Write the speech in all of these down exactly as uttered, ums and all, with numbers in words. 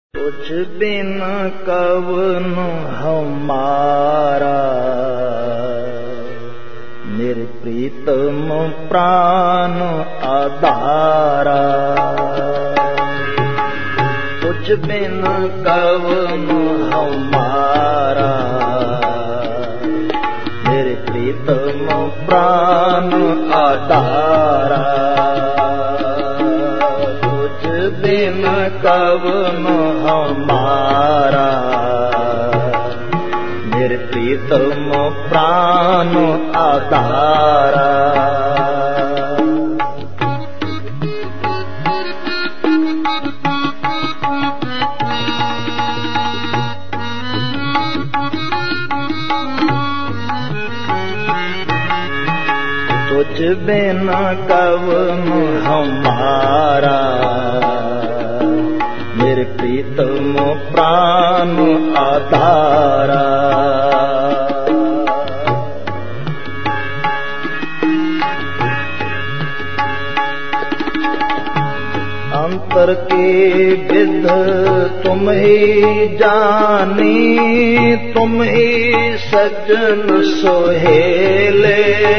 तुझ बिन कवन हमारा, मेरे प्रीतम प्राण आधारा। तुझ बिन कवन हमारा, मेरे प्रीतम प्राण आधारा। तुझ बिन कवन हमारा, मेरे प्रीतम प्राण आधारा। तुझ बिन कवन हमारा, मेरे प्रीतम प्राण आधारा। अंतर के विध तुम ही जानी, तुम ही सज्जन सोहेले।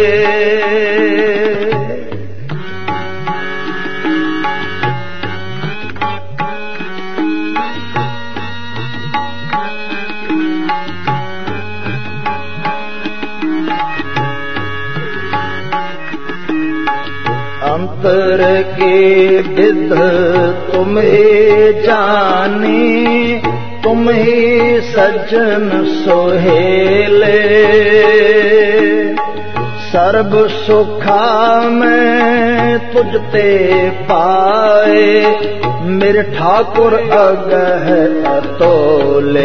अंतर के विध तुम ही जानी, तुम ही सज्जन सोहेले। सर्ब सुखा मैं तुझते पाए, मेरे ठाकुर अगह अतोले।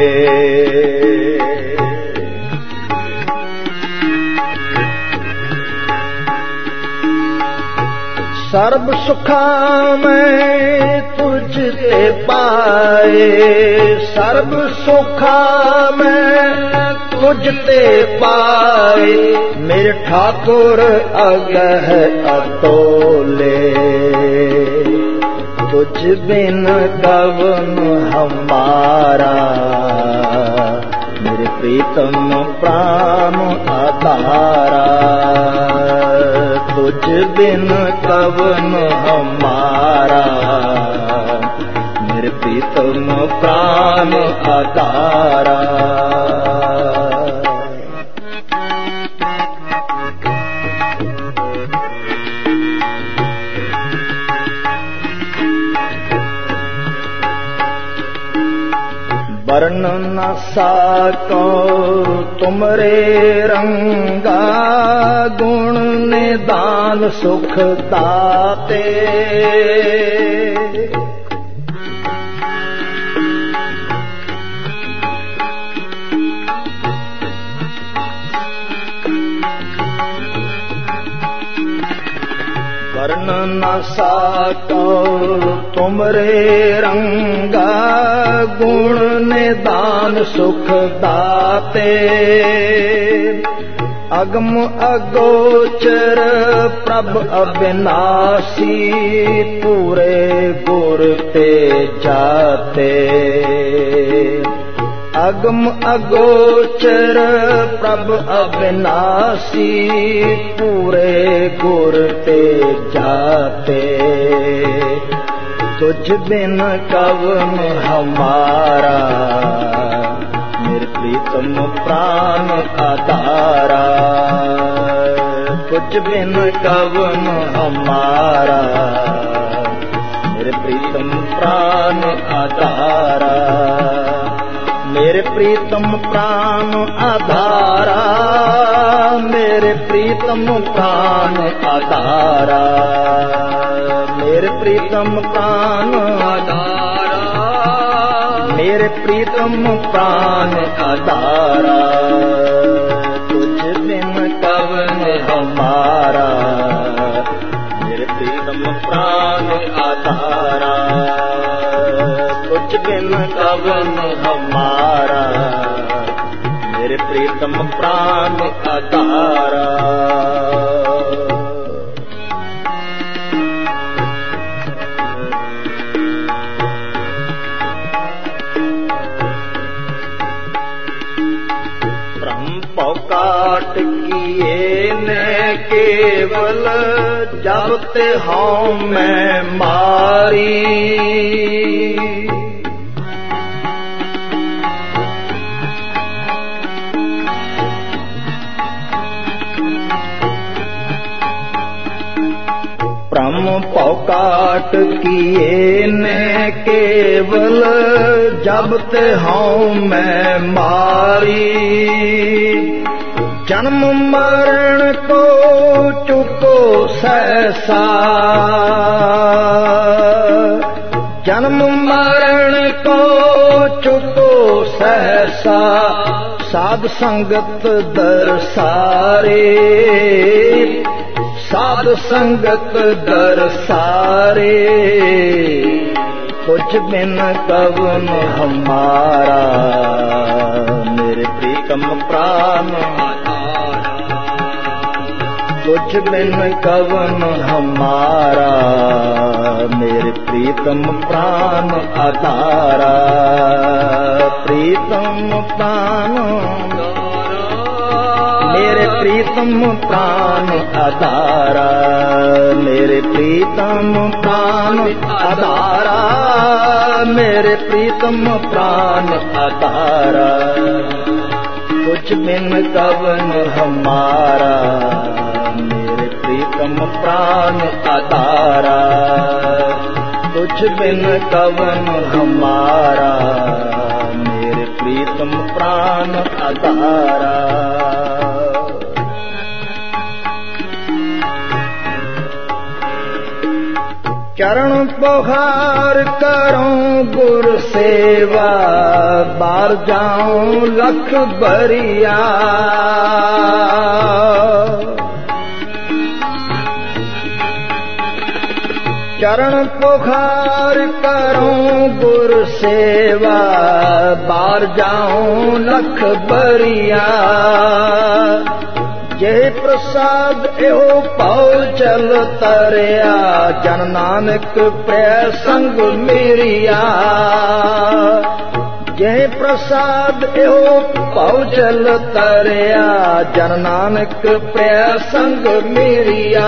सर्ब सुखा मैं तुझते पाए, सर्ब सुखा मैं तुझते पाए, मेरे ठाकुर अगह अतोले। तुझ बिन कवन हमारा, मेरे प्रीतम प्राण आधारा। तुझ बिन कवन हमारा, मेरे प्रीतम प्राण आधारा। वर्ण न साको तुमरे रंगा, गुण निदान सुख दाते। वर्ण न साको तुमरे रंगा, गुण निदान सुख दाते। अगम अगोचर प्रभ अविनाशी, पूरे गुर ते जाते। अगम अगोचर प्रभ अविनाशी, पूरे गुर ते जाते। तुझ बिन कवन हमारा, मेरे प्रीतम प्राण आधारा। तुझ बिन कवन हमारा, मेरे प्रीतम प्राण आधारा। मेरे प्रीतम प्राण आधारा, मेरे प्रीतम प्राण आधारा। मेरे प्रीतम प्राण आधारा, मेरे प्रीतम प्राण आधारा। तुझ बिन कवन हमारा, मेरे प्रीतम प्राण आधारा। तुझ बिन कवन हमारा, मेरे प्रीतम प्राण आधारा। पौकाट किए ने केवल जब ते हूँ मैं मारी। ब्रह्म पौकाट किए ने केवल जब ते हूँ मैं मारी। जन्म मरण को चुको सहसा, जन्म मरण को चुको सहसा, साध संगत दरसारे, साध संगत दरसारे। कुछ बिन कवन हमारा, मेरे प्रीतम प्राण आधारा। कुछ बिन कवन हमारा, मेरे प्रीतम प्राण आधारा। प्रीतम प्राण मेरे प्रीतम प्राण आधारा, मेरे प्रीतम प्राण आधारा, मेरे प्रीतम प्राण आधारा। कुछ बिन कवन हमारा, मेरे प्रीतम प्राण आधारा। कुछ बिन कवन हमारा, मेरे प्रीतम प्राण आधारा। चरण पुकार करूं गुर सेवा, बार जाऊं लख बरिया। चरण पुकार करूं गुर सेवा, बार जाऊं लख बरिया। जय प्रसाद एहो पाओ चल तरिया, जन नानक प्रै संग मेरिया। जय प्रसाद एहो पाओ चल तरिया, जन नानक प्रै संग मेरिया।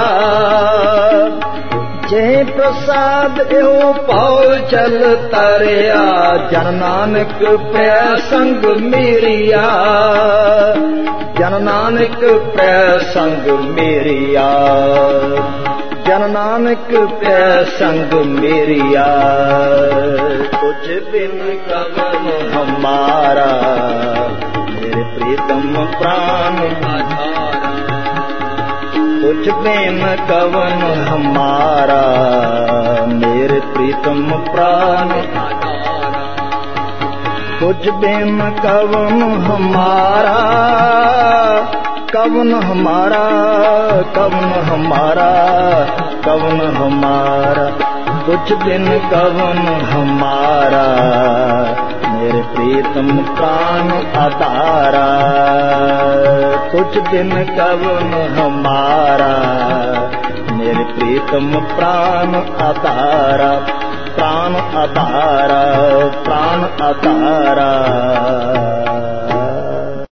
जय प्रसाद एहो पाओ चल तरिया, जन नानक प्रै संग मेरिया। जन नानक प्रै संग मेरिया, जन नानक प्रै संग मेरिया। कुछ बिन कवन हमारा, मेरे प्रीतम प्राण आधारा। कुछ बिन कवन हमारा, मेरे प्रीतम प्राण आधारा। कुछ बिन कवन हमारा, कवन हमारा, कवन हमारा, कवन हमारा। कुछ बिन कवन हमारा, मेरे प्रीतम प्राण आधारा। कुछ बिन कवन हमारा, मेरे प्रीतम प्राण आधारा। प्राण आधारा, प्राण आधारा।